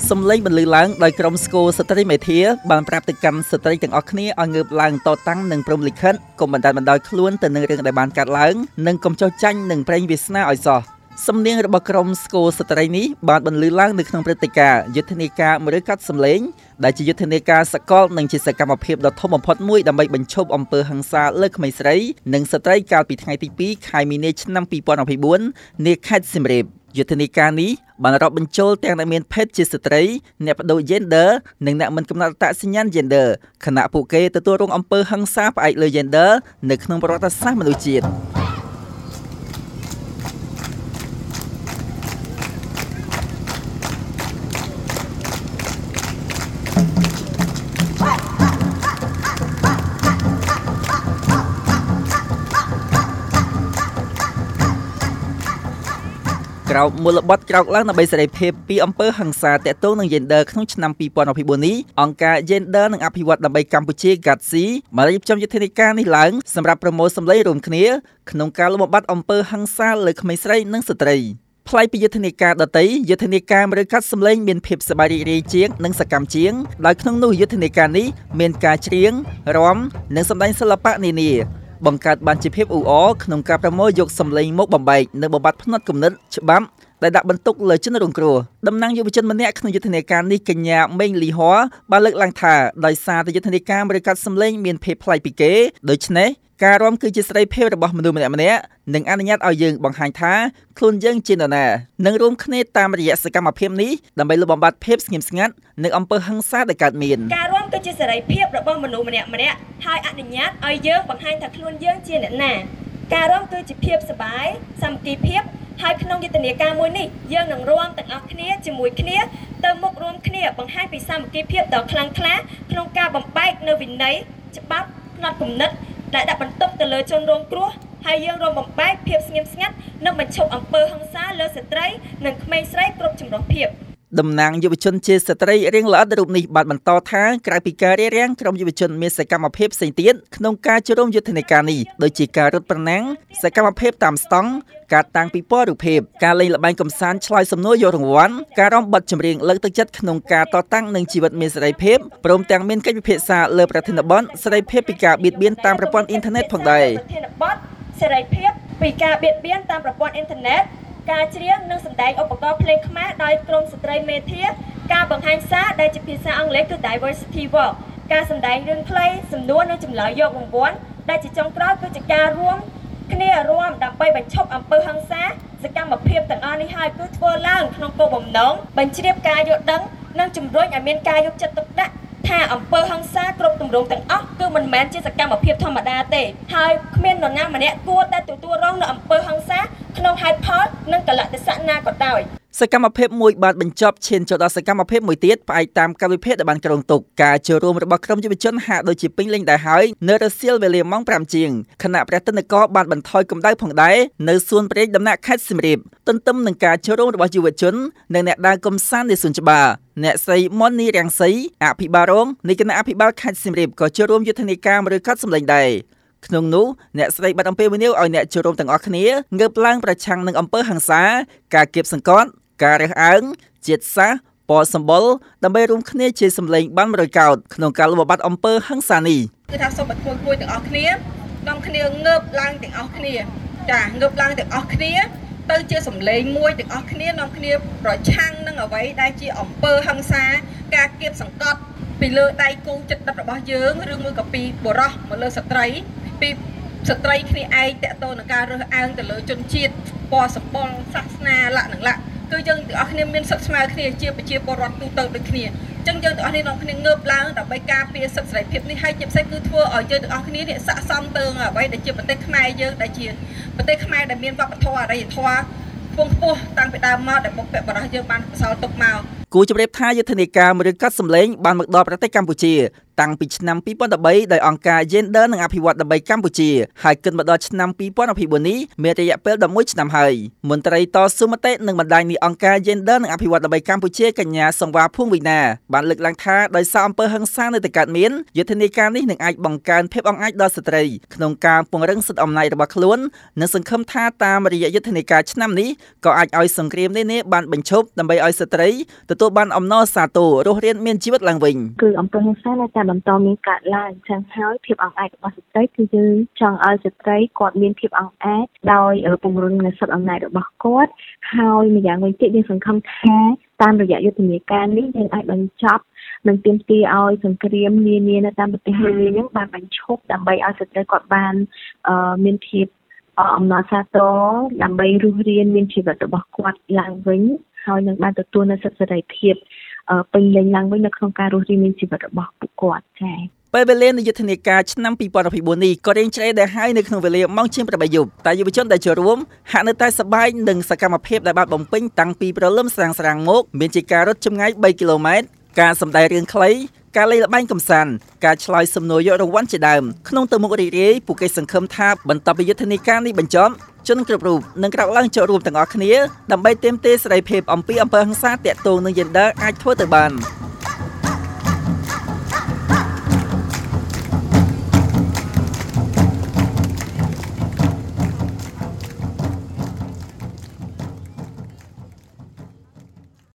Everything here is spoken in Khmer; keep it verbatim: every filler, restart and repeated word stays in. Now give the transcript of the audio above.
សំឡេងបន្លឺឡើងដោយក្រុមស្គរស្ត្រីមេធាបានប្រាប់ទៅកាន់ស្ត្រីទាំងអស់គ្នាឲ្យងើបឡើងតតាំងនិងព្រមលិខិតកុំបណ្ដាលបណ្ដោយខ្លួនទៅនឹងរឿងដែលបានកើតឡើងនិងកុំចោទចាញ់នឹងប្រេងវាសនាឲ្យសោះសំនៀងរបស់ក្រុមស្គរស្ត្រីនេះបានបន្លឺឡើងនៅក្នុងព្រឹត្តិការណ៍យុទ្ធនាការមឬកាត់សំឡេងដែលជាយុទ្ធនាការសកលនិងជាសកម្មភាពដ៏ធំបំផុតមួយដើម្បីបញ្ឈប់អំពើហិង្សាលើក្មេងស្រីនិងស្ត្រីកាលពីថ្ងៃទីពីរខែមីនាឆ្នាំពីរពាន់ยี่สิบสี่នៅខេត្តសៀមរាបយុទ្ធនាការនេះបានរាប់បញ្ចូលទាំងអ្នកមានភេទជាស្ត្រីអ្នកបដូរ gender និងអ្នកមិនកំណត់អត្តសញ្ញាណ gender ខណៈពួកគេទទួលរងអំពើហិង្សាផ្អែកលើ gender នៅក្នុងប្រវត្តិសាស្ត្រមនុស្សជាតិក្រោមមូលបត្រក្រោកឡើងដើម្បីសេរីភាពពីអំពើហិង្សាតាក់ទងនឹង gender ក្នុងឆ្នាំពីរពាន់ยี่สิบสี่នេះអង្គការ Gender និងអភិវឌ្ឍដើម្បីកម្ពុជា ហ្គាតស៊ី បានរៀបចំយុទ្ធនាការនេះឡើងសម្រាប់ប្រមូលសម្លេងរួមគ្នាក្នុងការលុបបំបាត់អំពើហិង្សាលើក្មេងស្រីនិងស្ត្រីផ្លាយពីយុទ្ធនាការដទៃយុទ្ធនាការឬកាត់សម្លេងមានភាពសប្បាយរីករាយជាងនិងសកម្មជាងដោយក្នុងនោះយុទ្ធនាការនេះមានការច្រៀងរាំនិងសម្ដែងសិល្បៈនានាបង្កើតបានជាភាពអ៊ូអរក្នុងការប្រមូលយកសម្លេងមកបំបែកនៅបំបត្តិផ្នត់គំនិតច្បាប់ដែលដាក់បន្ទុកលើជនរងគ្រោះតំណាងយុវជនម្នាក់ក្នុងយុទ្ធនាការនេះកញ្ញាមេងលីហ័របានលើកឡើងថាដោយសារតែយុទ្ធនាការឬកាត់សម្លេងមានភាពប្លែកពីគេដូច្នេះការរាំគឺជាសេរីភាពរបស់មនុស្សម្នាក់ម្នាក់និងអនុញ្ញាតឲ្យយើងបង្ហាញថាខ្លួនយើងជានរណានិងរួមគ្នាតាមរយៈសកម្មភាពនេះដើម្បីលុបបំបាត់ភាពស្ងៀមស្ងាត់និងអំពើហិង្សាដែលកើតមានការរាំគឺជាសេរីភាពរបស់មនុស្សម្នាក់ម្នាក់ហើយអនុញ្ញាតឲ្យយើងបង្ហាញថាខ្លួនយើងជាអ្នកណាការរាំគឺជាភាពសប្បាយសាមគ្គីភាពហើយក្នុងយុទ្ធនាការមួយនេះយើងនឹងរួមទាំងអស់គ្នាជាមួយគ្នាទៅមុខរួមគ្នាបង្ហាញពីសាមគ្គីភាពដ៏ខ្លាំងក្លាក្នុងការបំបែកនៅវិន័យច្បាប់ផ្នត់គំនិតដែលដាក់បន្ទុកទៅលើជនរងគ្រោះហើយយើងរួមបំបែកភាពស្ងៀមស្ងាត់និងបញ្ឈប់អំពើហិង្សាលើស្ត្រីនិងក្មេងស្រីគ្រប់ចម្រុះភាពតំណាងយុវជនជាស្ត្រីរៀងល្អិតរូបនេះបានបន្តថាក្រៅពីការរារាំងក្រុមយុវជនមានសកម្មភាពផ្សេងទៀតក្នុងការចូលរួមយុទ្ធនាការនេះដូចជាការរត់ប្រណាំងសកម្មភាពតាមស្តង់ការតាំងពិព័រណ៍រូបភាពការលេងល្បែងកម្សាន្តឆ្លើយសំណួរយករង្វាន់ការរាំបទចម្រៀងលើកទឹកចិត្តក្នុងការតតាំងនឹងជីវិតមានសេរីភាពព្រមទាំងមានកិច្ចពិភាក្សាលើប្រធានបទសេរីភាពពីការបៀតបៀនតាមប្រព័ន្ធអ៊ីនធឺណិតផងដែរប្រធានបទសេរីភាពពីការបៀតបៀនតាមប្រព័ន្ធអ៊ីនធឺណិតការច្រៀងនិងសម្ដែងឧបករណ៍ភ្លេងខ្មែរដោយក្រុមស្ត្រីមេធាការបង្ហាញសារដែលជាភាសាអង់គ្លេសគឺ diversity walk ការសម្ដែងរឿងខ្លីសំណួរនិងចម្លើយយករង្វាន់ដែលជាចុងក្រោយគឺជាការរួមគ្នារួមដើម្បីបញ្ឈប់អំពើហិង្សាសកម្មភាពទាំងអស់នេះហើយគឺធ្វើឡើងក្នុងគោលបំណងបញ្ជ្រាបការយល់ដឹងនិងជំរុញឲ្យមានការយកចិត្តទុកដាក់ថាអំពើហិង្សាគ្រប់ទម្រង់ទាំងអស់គឺមិនមែនជាសកម្មភាពធម្មតាទេហើយគ្មាននរណាម្នាក់គួរតែទទួលរងនូវអំពើហិង្សាក្នុងហេតុផលនិងកលៈទេសៈណាក៏ដោយសកម្មភាពមួយបានបញ្ចប់ឈានចូលដល់សកម្មភាពមួយទៀតផ្អែកតាមកាលវិភាគដែលបានគ្រោងទុកការចូលរួមរបស់ក្រុមយុវជនហាក់ដូចជាពេញលេញដែរហើយនៅរសៀលវេលាម៉ោងប្រាំជាងខណៈព្រះទនគរបានបន្ថយកម្ដៅផងដែរនៅសួនព្រែកដំណាក់ខេត្តសៀមរាបទន្ទឹមនឹងការចូលរួមរបស់យុវជននិងអ្នកដើរកម្សាន្តនៅសួនច្បារអ្នកស្រីមុននីរាំងសីអភិបាលរងនៃគណៈអភិបាលខេត្តសៀមរាបក៏ចូលរួមយុទ្ធនាការឬកាត់សម្លេងដែរក្នុងនោះអ្នកស្រីបានអំពាវនាវឲ្យអ្នកចូលរួមទាំងអស់គ្នាងើបឡើងប្រឆាំងនឹងអំពើហិង្សាការគៀបសង្កត់ការរើសអើងជាតិសាសន៍ពណ៌សម្បុរដើម្បីរួមគ្នាជាសម្លេងបានមួយរយកោតក្នុងការលុបបំបាត់អំពើហិង្សានេះគឺថាសូមឲ្យគួយៗទាំងអស់គ្នានាំគ្នាងើបឡើងទាំងអស់គ្នាចាងើបឡើងទាំងអស់គ្នាទៅជាសម្លេងមួយទាំងអស់គ្នានាំគ្នាប្រឆាំងនឹងអ្វីដែលជាអំពើហិង្សាការគៀបសង្កត់ពីលើដៃគូចិត្តដិតរបស់យើងឬមួយក៏ពីបុរសមកលើស្ត្រីពីស្ត្រីគ្នាឯងតកតទៅនឹងការរើសអើងទៅលើជនជាតិពណ៌សម្បុរសាសនាលក្ខណៈលក្ខគឺយើងទាំងអស់គ្នាមានសិទ្ធិស្មើគ្នាជាប្រជាពលរដ្ឋទូទៅដូចគ្នាអញ្ចឹងយើងទាំងអស់គ្នានាំគ្នាងើបឡើងដើម្បីការពារសិទ្ធិសេរីភាពនេះហើយជាពិសេសគឺធ្វើឲ្យយើងទាំងអស់គ្នានេះស័ក្តិសមទៅអ្វីដែលជាប្រទេសខ្មែរយើងដែលជាប្រទេសខ្មែរដែលមានវប្បធម៌អរិយធម៌ខ្ពង់ខ្ពស់តាំងពីដើមមកដែលបុព្វបុរសយើងបានបន្សល់ទុកមកគូជម្រាបថាយុទ្ធនាការឬកាត់សម្លេងបានមកដល់ប្រទេសកម្ពុជាតាំងពីឆ្នាំពីរពាន់ដប់បីដោយអង្គការ Gender និងអភិវឌ្ឍន៍ដើម្បីកម្ពុជាហើយគិតមកដល់ឆ្នាំពីរពាន់ដប់bốnនេះមានរយៈពេលដប់មួយឆ្នាំហើយមន្ត្រីតស៊ូមតិនិងបណ្ដាញនៃអង្គការ Gender និងអភិវឌ្ឍន៍ដើម្បីកម្ពុជាកញ្ញាសង្វាភួងវិណាបានលើកឡើងថាដោយសារអំពើហិង្សានៅតែកើតមានយុទ្ធនាការនេះនឹងអាចបង្កើនភាពអង្អាចដល់ស្ត្រីក្នុងការពង្រឹងសិទ្ធិអំណាចរបស់ខ្លួននិងសង្ឃឹមថាតាមរយៈយុទ្ធនាការឆ្នាំនេះក៏អាចឲ្យសង្គ្រាមនេះនេះបានបញ្ឈប់ដើម្បីឲ្យស្ត្រីទទួលបានអំណរសាទររស់រានមានជីវិតឡើងវិញគឺអំពើហិង្សានៅតែបន្តមានកើតឡើងចឹងហើយភាពអង្អាចរបស់ស្ត្រីគឺយើងចង់ឲ្យស្ត្រីគាត់មានភាពអង្អាចដោយពង្រឹងនូវសិទ្ធិអំណាចរបស់គាត់ហើយម្យ៉ាងវិញទៀតយើងសង្ឃឹមថាតាមរយៈយុទ្ធនាការនេះយើងអាចបញ្ចប់និងទាមទារឲ្យសង្គ្រាមនានានៅតាមប្រទេសនានានឹងបានបញ្ឈប់ដើម្បីឲ្យស្ត្រីគាត់បានមានភាពអំណរសាទរដើម្បីរស់រានមានជីវិតរបស់គាត់ឡើងវិញហើយនឹងបានទទួលនូវសិទ្ធិសេរីភាពពេញលេញឡើងវិញនៅក្នុងការរស់រានមានជីវិតរបស់ពួកគាត់ចា៎ពេលវេលានៃយុទ្ធនាការឆ្នាំពីរពាន់ដប់bốnនេះក៏រៀងជ្រេដែរហើយនៅក្នុងវេលាម៉ោងជាងប្រាំបីយប់តែយុវជនដែលចូលរួមហាក់នៅតែសប្បាយនឹងសកម្មភាពដែលបានបំពេញតាំងពីព្រលឹមស្រាងស្រាងមកមានជាការរត់ចម្ងាយបីគីឡូម៉ែត្រការសម្ដែងរឿងខ្លីការលេងល្បែងកម្សាន្តការឆ្លើយសំណួរយករង្វាន់ជាដើមក្នុងទៅមុខរីករាយពួកគេសង្ឃឹមថាបន្ទាប់ពីយុទ្ធនាការនេះបញ្ចប់ជនគ្រប់រូបនឹងក្រោកឡើងចូលរួមទាំងអស់គ្នាដើម្បីទាមទារសេរីភាពអំពីអំពើហិង្សាទាក់ទងនឹង Gender អាចធ្វើទៅបាន